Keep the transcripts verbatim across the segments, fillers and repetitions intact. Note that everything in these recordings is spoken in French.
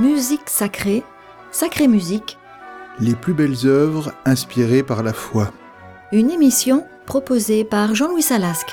Musique sacrée, sacrée musique. Les plus belles œuvres inspirées par la foi. Une émission proposée par Jean-Louis Salasque.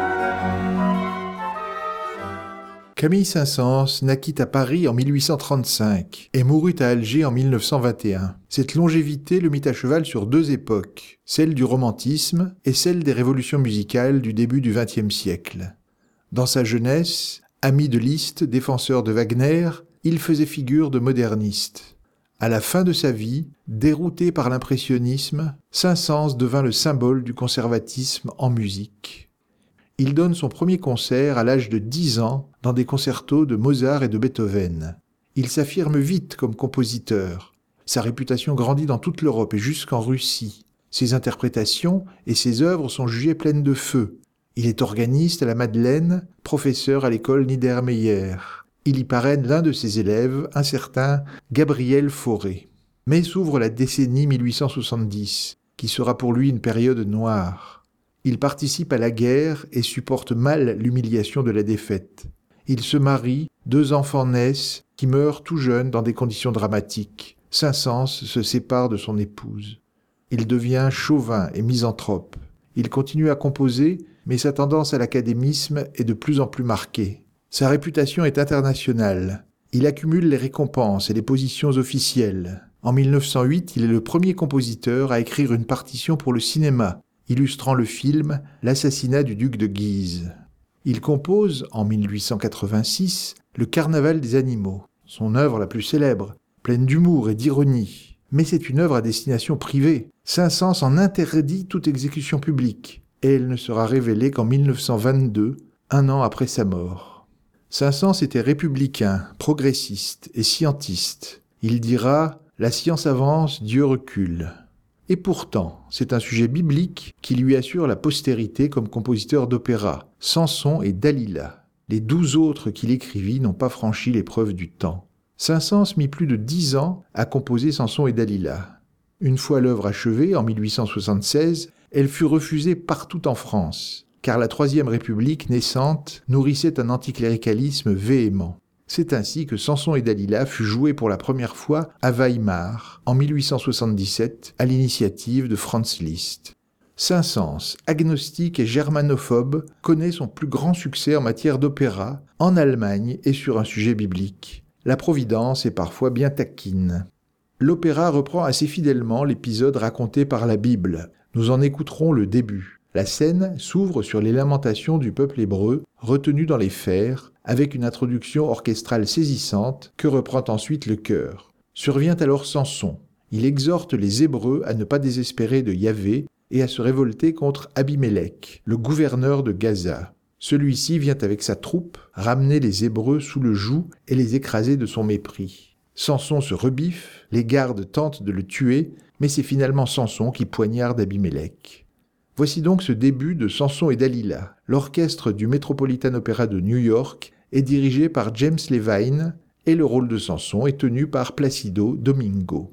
Camille Saint-Saëns naquit à Paris en mille huit cent trente-cinq et mourut à Alger en mille neuf cent vingt et un. Cette longévité le mit à cheval sur deux époques, celle du romantisme et celle des révolutions musicales du début du vingtième siècle. Dans sa jeunesse, ami de Liszt, défenseur de Wagner, il faisait figure de moderniste. À la fin de sa vie, dérouté par l'impressionnisme, Saint-Saëns devint le symbole du conservatisme en musique. Il donne son premier concert à l'âge de dix ans dans des concertos de Mozart et de Beethoven. Il s'affirme vite comme compositeur. Sa réputation grandit dans toute l'Europe et jusqu'en Russie. Ses interprétations et ses œuvres sont jugées pleines de feu. Il est organiste à la Madeleine, professeur à l'école Niedermeyer. Il y parraine l'un de ses élèves, un certain Gabriel Fauré. Mais s'ouvre la décennie mille huit cent soixante-dix, qui sera pour lui une période noire. Il participe à la guerre et supporte mal l'humiliation de la défaite. Il se marie, deux enfants naissent, qui meurent tout jeunes dans des conditions dramatiques. Saint-Saëns se sépare de son épouse. Il devient chauvin et misanthrope. Il continue à composer, mais sa tendance à l'académisme est de plus en plus marquée. Sa réputation est internationale. Il accumule les récompenses et les positions officielles. En mille neuf cent huit, il est le premier compositeur à écrire une partition pour le cinéma, illustrant le film « L'assassinat du duc de Guise ». Il compose, en mille huit cent quatre-vingt-six, le Carnaval des animaux, son œuvre la plus célèbre, pleine d'humour et d'ironie. Mais c'est une œuvre à destination privée. Saint-Saëns en interdit toute exécution publique, et elle ne sera révélée qu'en mille neuf cent vingt-deux, un an après sa mort. Saint-Saëns était républicain, progressiste et scientiste. Il dira « La science avance, Dieu recule ». Et pourtant, c'est un sujet biblique qui lui assure la postérité comme compositeur d'opéra, Samson et Dalila. Les douze autres qu'il écrivit n'ont pas franchi l'épreuve du temps. Saint-Saëns mit plus de dix ans à composer Samson et Dalila. Une fois l'œuvre achevée, en mille huit cent soixante-seize, elle fut refusée partout en France, car la Troisième République naissante nourrissait un anticléricalisme véhément. C'est ainsi que Samson et Dalila fut joué pour la première fois à Weimar, en mille huit cent soixante-dix-sept, à l'initiative de Franz Liszt. Saint-Saëns, agnostique et germanophobe, connaît son plus grand succès en matière d'opéra, en Allemagne et sur un sujet biblique. La Providence est parfois bien taquine. L'opéra reprend assez fidèlement l'épisode raconté par la Bible. Nous en écouterons le début. La scène s'ouvre sur les lamentations du peuple hébreu, retenu dans les fers, avec une introduction orchestrale saisissante que reprend ensuite le chœur. Survient alors Samson. Il exhorte les Hébreux à ne pas désespérer de Yahvé et à se révolter contre Abimélec, le gouverneur de Gaza. Celui-ci vient avec sa troupe ramener les Hébreux sous le joug et les écraser de son mépris. Samson se rebiffe, les gardes tentent de le tuer, mais c'est finalement Samson qui poignarde Abimélec. Voici donc ce début de Samson et Dalila. L'orchestre du Metropolitan Opera de New York est dirigé par James Levine et le rôle de Samson est tenu par Placido Domingo.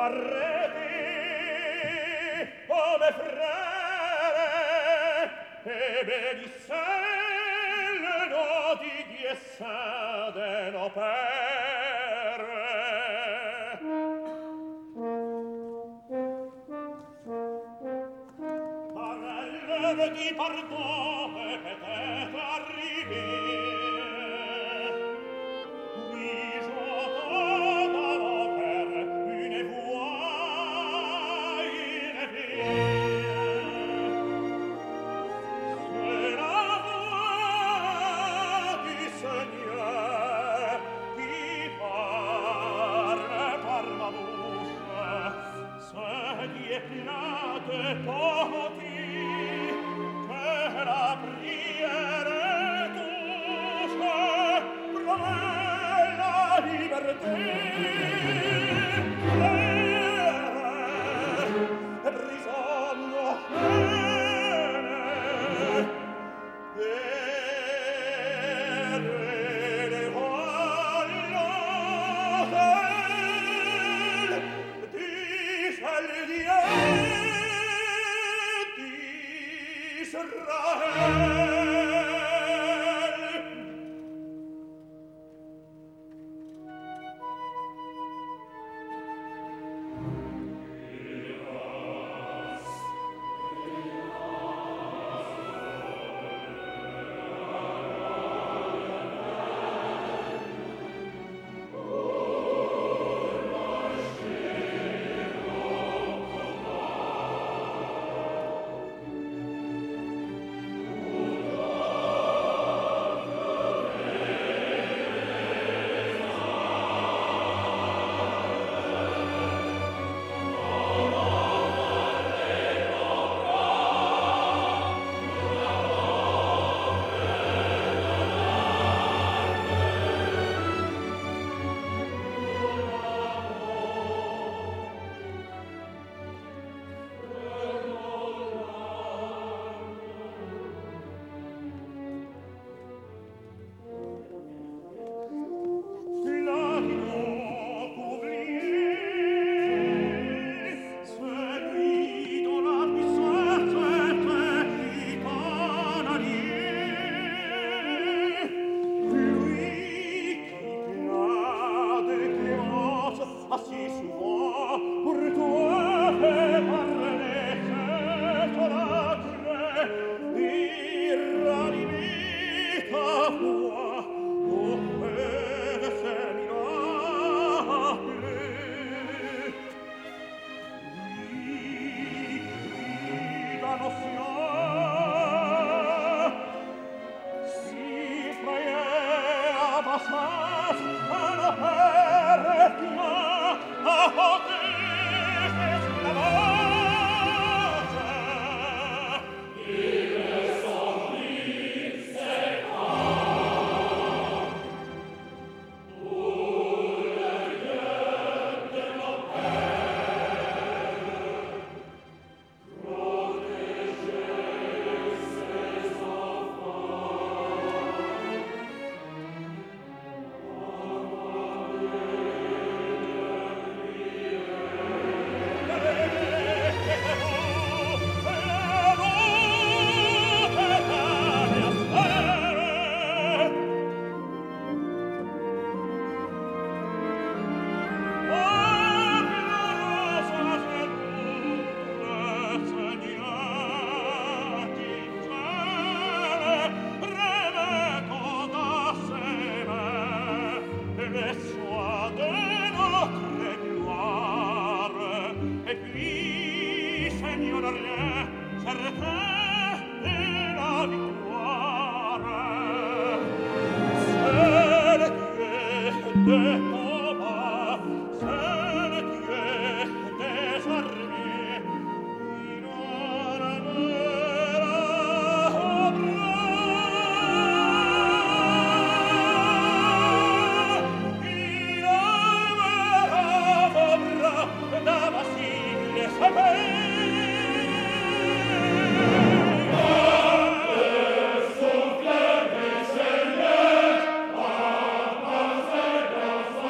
Thank you.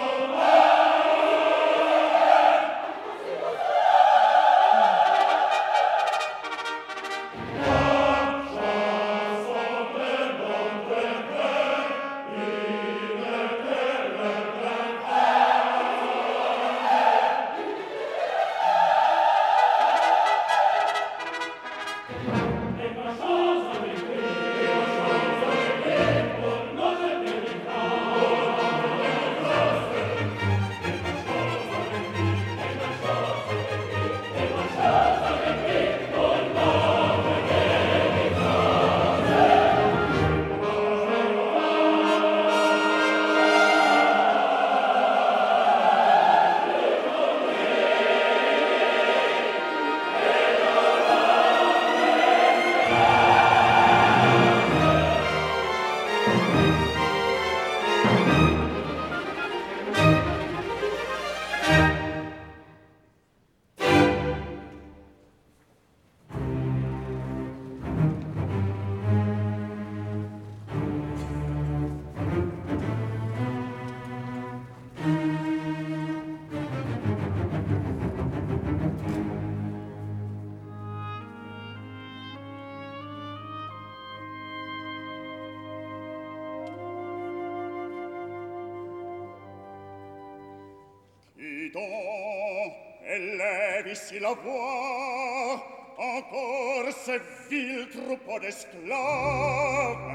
Dis donc, élève ici la voix, encore ce vil troupeau d'esclaves,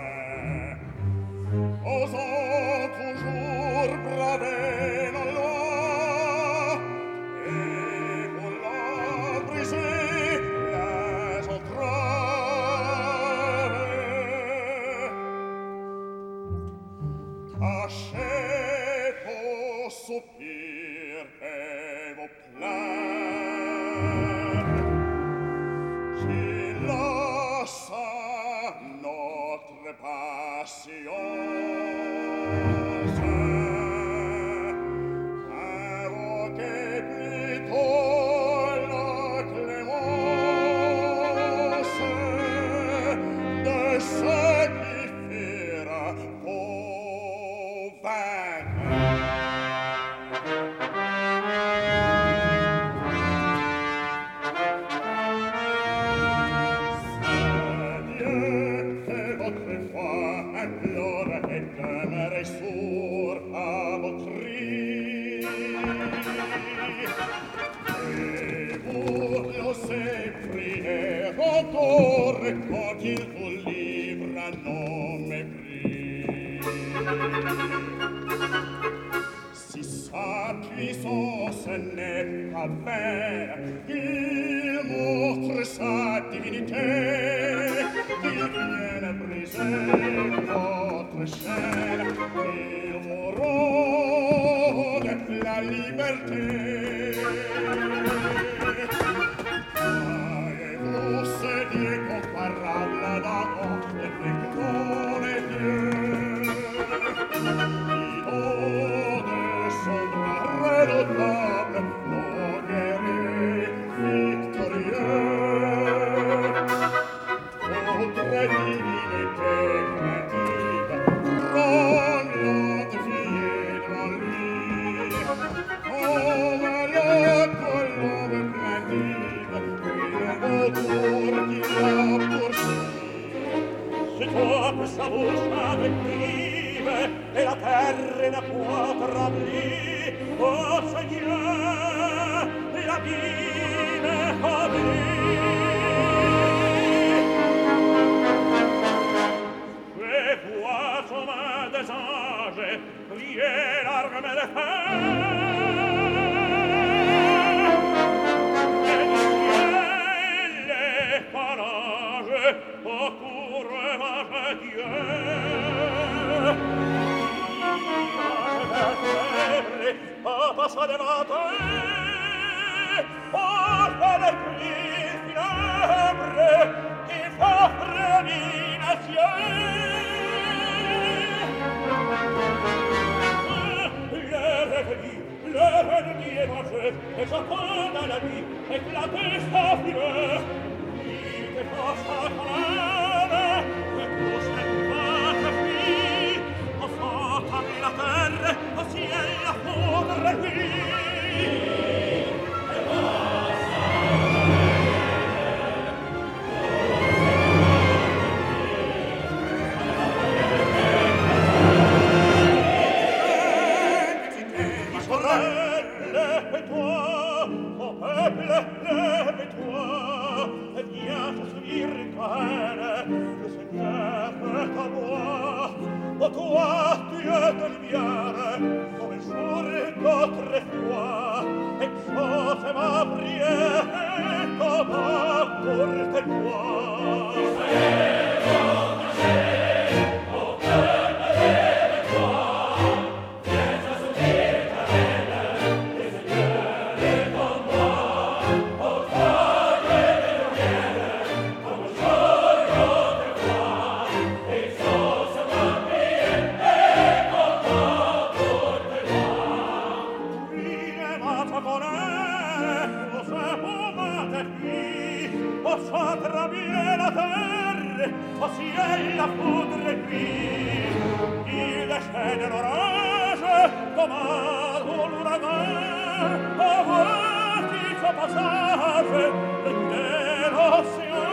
osant toujours braver nos lois, et voulant briser les entraves. Cachez vos soupirs et vos plaintes, qui laissa notre patience. Invoquez plutôt la clémence de ceux qui firent vos vaines. C'est Dieu que votre foi implore et demeurez sourd à vos cris. Et vous l'osez prier encore quand il vous livre à nos mépris. Si sa puissance n'est pas vaine, il montre sa divinité, qu'il vienne briser votre chaîne, il vous rende la liberté. Voyez-vous ce Dieu comparable à Adam, et fécond les dieux, son bras redoutable, nos guerriers victorieux. Votre divinité craintive, tremblante fille devant lui, comme la colombe plaintive, puis le vautour qui la poursuit. C'est toi que sa bouche avec prive, et la terre ne può trembler. Oh Seigneur, l'abîme oublie. Fais voir son main des anges, prier l'arme de fer. Et du ciel les phalanges, au courage Dieu. Passa devant te, porte le cris funèbre qui fa frémir les cieux. L'heure est venue, l'heure ennemi est vengé, et j'entends dans la nuit éclater sa fureur. Il défend sa colère, et pousse les couvates fuir, enfant avec la terre, au ciel la foudre lui. Lève-toi, mon peuple, lève-toi, et viens t'assouvir ta haine, le Seigneur est à moi. Ô toi, Dieu de lumière, comme le jour d'autrefois, exauce ma prière, comme pour tes voix. Au ciel la foudre cuit, il déchaîne l'orage comme un ouragan, avertit son passage de l'océan.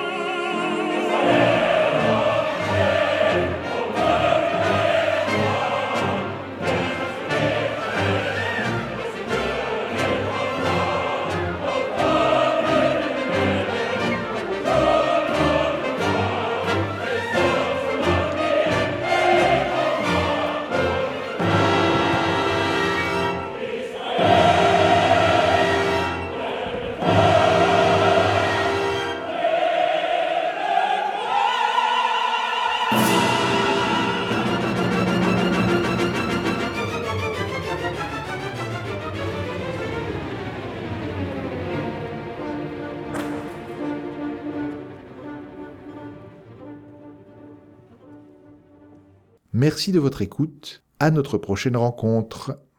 Merci de votre écoute. À notre prochaine rencontre.